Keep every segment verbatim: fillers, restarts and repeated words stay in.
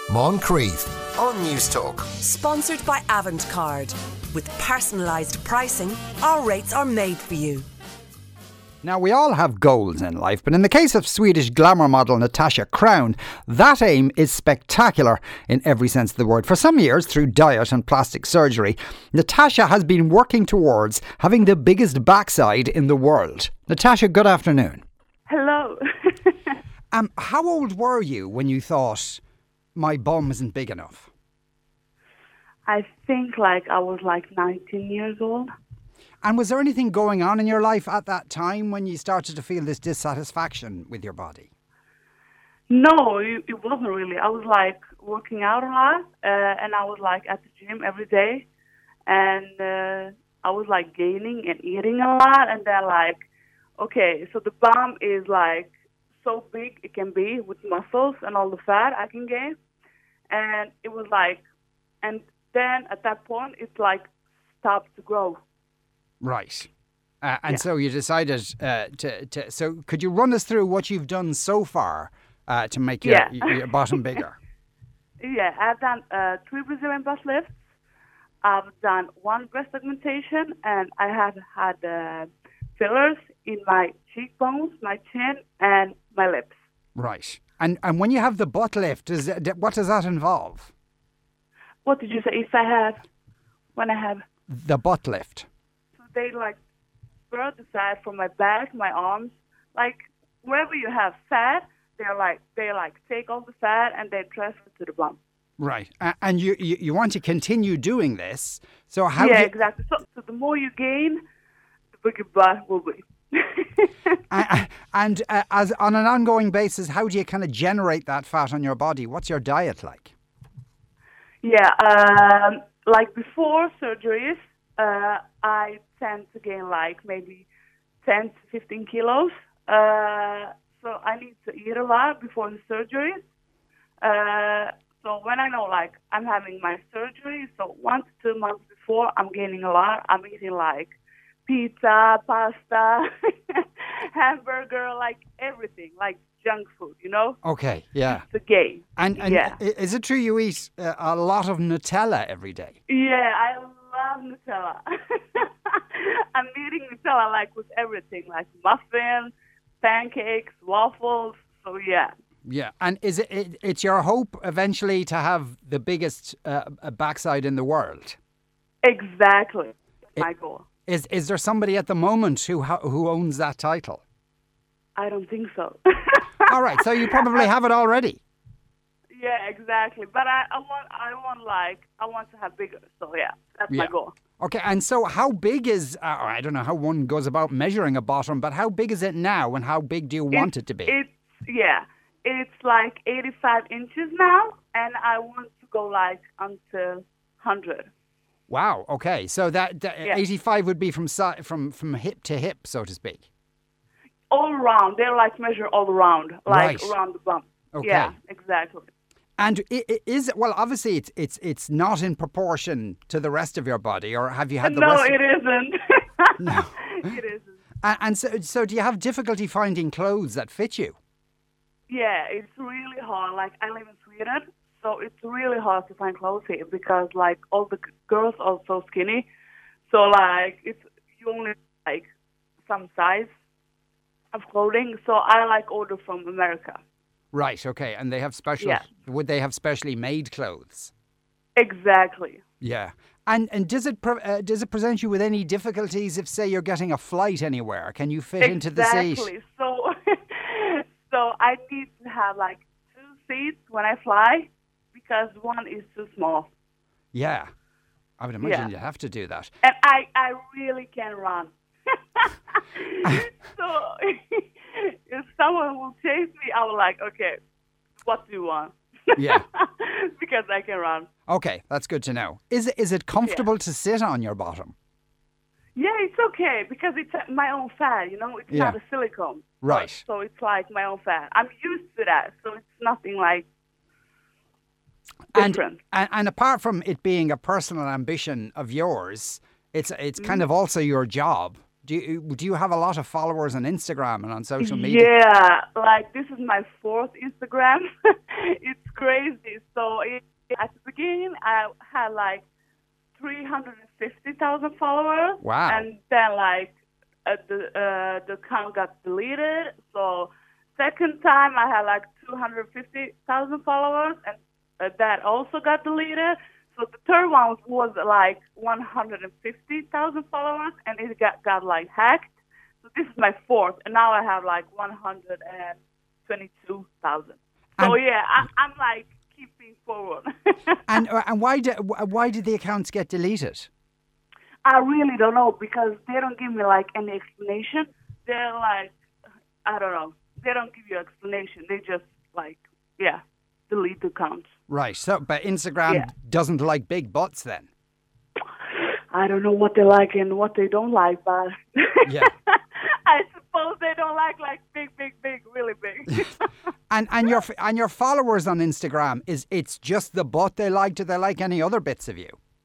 Moncrief on Newstalk. Sponsored by Avantcard. With personalised pricing, our rates are made for you. Now, we all have goals in life, but in the case of Swedish glamour model Natasha Crown, that aim is spectacular in every sense of the word. For some years, through diet and plastic surgery, Natasha has been working towards having the biggest backside in the world. Natasha, good afternoon. Hello. um, how old were you when you thought, my bum isn't big enough? I think like I was like nineteen years old. And was there anything going on in your life at that time when you started to feel this dissatisfaction with your body? No, it, it wasn't really. I was like working out a lot, uh, and I was like at the gym every day, and uh, I was like gaining and eating a lot, and then like, okay, so the bum is like so big it can be with muscles and all the fat I can gain, and it was like, and then at that point it's like stopped to grow. Right. Uh, and yeah. so you decided uh, to, to... So could you run us through what you've done so far uh, to make your, yeah. your bottom bigger? Yeah, I've done uh, three Brazilian butt lifts. I've done one breast augmentation, and I have had uh, fillers in my cheekbones, my chin, and my lips. Right. And and when you have the butt lift, is it, what does that involve? What did you say? If I have... When I have... The butt lift. They like burn the fat from my back, my arms, like wherever you have fat, they're like they like take all the fat and they transfer it to the bum. Right, uh, and you, you you want to continue doing this. So how? Yeah, do you... exactly. So, so the more you gain, the bigger butt will be. uh, and uh, as on an ongoing basis, how do you kind of generate that fat on your body? What's your diet like? Yeah, um, like before surgeries. Uh, I tend to gain like maybe ten to fifteen kilos. Uh, so I need to eat a lot before the surgery. Uh, so when I know like I'm having my surgery, so one to two months before I'm gaining a lot, I'm eating like pizza, pasta, hamburger, like everything, like junk food, you know? Okay, yeah. To gain. And, and yeah. Is it true you eat uh, a lot of Nutella every day? Yeah, I love Nutella. I'm eating Nutella like with everything, like muffins, pancakes, waffles. So yeah. Yeah, and is it, it it's your hope eventually to have the biggest uh, backside in the world? Exactly, it, my goal. Is is there somebody at the moment who who owns that title? I don't think so. All right, so you probably have it already. Yeah, exactly. But I, I want, I want like, I want to have bigger. So yeah, that's yeah. my goal. Okay, and so how big is? Uh, I don't know how one goes about measuring a bottom, but how big is it now, and how big do you want it's, it to be? It's yeah, it's like eighty-five inches now, and I want to go like until one hundred. Wow. Okay, so that, that yeah. eighty-five would be from si- from from hip to hip, so to speak. All around, they like measure all around, like right. around the bump. Okay. Yeah, exactly. And is it, well, obviously it's it's it's not in proportion to the rest of your body, or have you had the no, rest? No, it isn't. No, it isn't. And, and so, so do you have difficulty finding clothes that fit you? Yeah, it's really hard. Like I live in Sweden, so it's really hard to find clothes here because like all the girls are so skinny. So like it's you only like some size of clothing. So I like order from America. Right, okay. And they have special... Yeah. Would they have specially made clothes? Exactly. Yeah. And and does it pre- uh, does it present you with any difficulties if, say, you're getting a flight anywhere? Can you fit exactly. into the seat? Exactly. So, so I need to have, like, two seats when I fly because one is too small. Yeah. I would imagine yeah. you have to do that. And I, I really can run. So if someone will chase me, I will like, okay, what do you want? Yeah. Because I can run. Okay, that's good to know. Is it, is it comfortable yeah. to sit on your bottom? Yeah, it's okay because it's my own fat, you know? It's yeah. not a silicone. Right. So, so it's like my own fat. I'm used to that, so it's nothing like different. And, and, and apart from it being a personal ambition of yours, it's it's mm. kind of also your job. Do you do you have a lot of followers on Instagram and on social media? Yeah, like this is my fourth Instagram. It's crazy. So it, at the beginning, I had like three hundred fifty thousand followers. Wow. And then like uh, the uh, the account got deleted. So second time I had like two hundred fifty thousand followers, and uh, that also got deleted. So the third one was like one hundred fifty thousand followers, and it got, got like hacked. So this is my fourth, and now I have like one hundred twenty-two thousand. So And- yeah, I, I'm like keeping forward. And uh, and why did why did the accounts get deleted? I really don't know, because they don't give me like any explanation. They're like, I don't know. They don't give you explanation. They just like, yeah, delete the account. Right. So, but Instagram Yeah. doesn't like big butts then. I don't know what they like and what they don't like, but Yeah. I suppose they don't like like big, big, big, really big. And and your and your followers on Instagram, is it's just the butt they like? Do they like any other bits of you?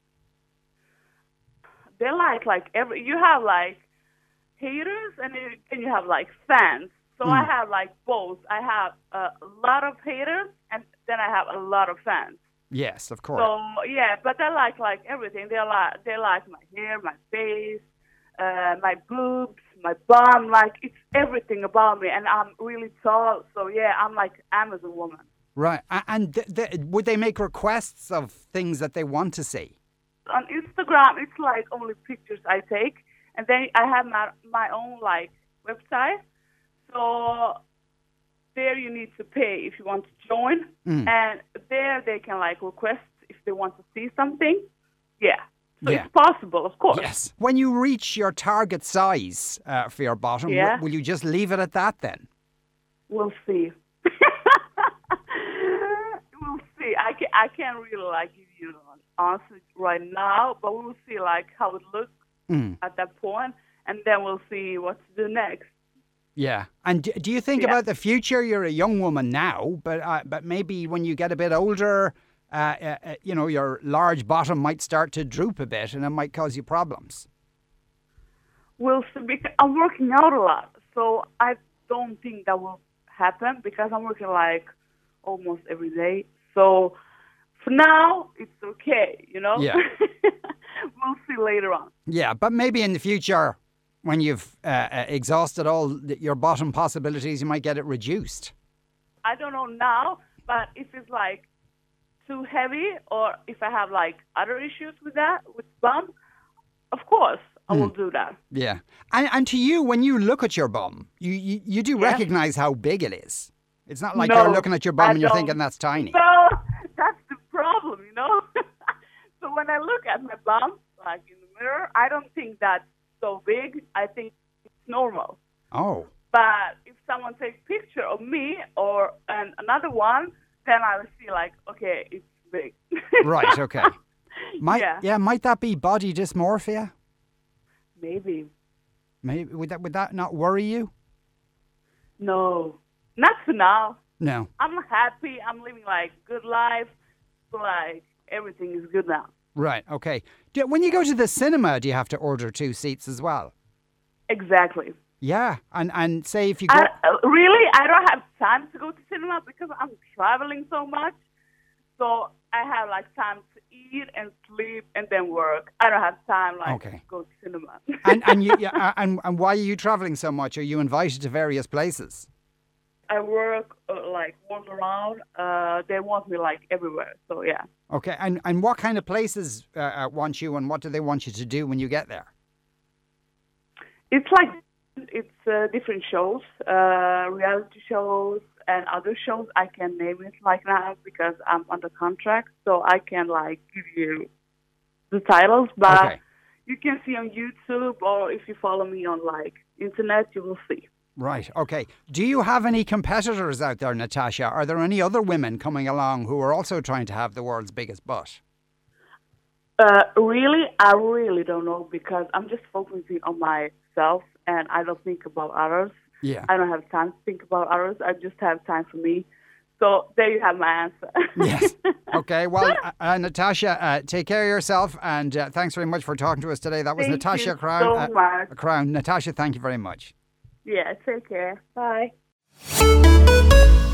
They like like every. You have like haters and you, and you have like fans. So I have like both. I have a lot of haters and then I have a lot of fans. Yes, of course. So yeah, but they like like everything. They like they like my hair, my face, uh, my boobs, my bum. Like it's everything about me, and I'm really tall. So yeah, I'm like Amazon woman. Right. A- And th- th- would they make requests of things that they want to see? On Instagram, it's like only pictures I take, and then I have my my own like website. So there you need to pay if you want to join, Mm. and there they can like request if they want to see something. Yeah, so Yeah. it's possible, of course. Yes. When you reach your target size uh, for your bottom, w- Yeah. will you just leave it at that then? We'll see. We'll see. I can I can't really like give you an answer right now, but we'll see like how it looks Mm. at that point, and then we'll see what to do next. Yeah. And do, do you think Yeah. about the future? You're a young woman now, but uh, but maybe when you get a bit older, uh, uh, uh, you know, your large bottom might start to droop a bit, and it might cause you problems. We'll see. Because I'm working out a lot, so I don't think that will happen because I'm working like almost every day. So for now, it's okay, you know? Yeah. We'll see later on. Yeah, but maybe in the future, when you've uh, uh, exhausted all th- your bottom possibilities, you might get it reduced. I don't know now, but if it's like too heavy or if I have like other issues with that, with bum, of course I will do that. Yeah. And and to you, when you look at your bum, you, you, you do Yeah. recognize how big it is. It's not like No, you're looking at your bum I and you're don't. thinking that's tiny. So that's the problem, you know? So when I look at my bum, like in the mirror, I don't think that's so big. I think it's normal. Oh. But if someone takes a picture of me or an, another one, then I will see like, okay, it's big. Right, okay. Might, Yeah. yeah, might that be body dysmorphia? Maybe. Maybe would that would that not worry you? No, not for now. No. I'm happy. I'm living like good life. So like everything is good now. Right, okay. Do, when you go to the cinema, do you have to order two seats as well? Exactly. Yeah, and and say if you go I, uh, really, I don't have time to go to cinema because I'm traveling so much. So I have like time to eat and sleep and then work. I don't have time like Okay. to go to cinema. and and you yeah, uh, and and why are you traveling so much? Are you invited to various places? I work uh, like walk around. Uh, they want me like everywhere. So yeah. Okay, and and what kind of places uh, uh, want you, and what do they want you to do when you get there? It's like it's uh, different shows, uh, reality shows and other shows. I can name it like now because I'm under contract, so I can like give you the titles. But Okay. you can see on YouTube, or if you follow me on like internet, you will see. Right. Okay. Do you have any competitors out there, Natasha? Are there any other women coming along who are also trying to have the world's biggest butt? Uh, really, I really don't know because I'm just focusing on myself and I don't think about others. Yeah. I don't have time to think about others. I just have time for me. So there you have my answer. Yes. Okay, well, uh, uh, Natasha, uh, take care of yourself, and uh, thanks very much for talking to us today. That was Thank Natasha you Crown. so uh, much. Crown. Natasha, thank you very much. Yeah, take care. Bye.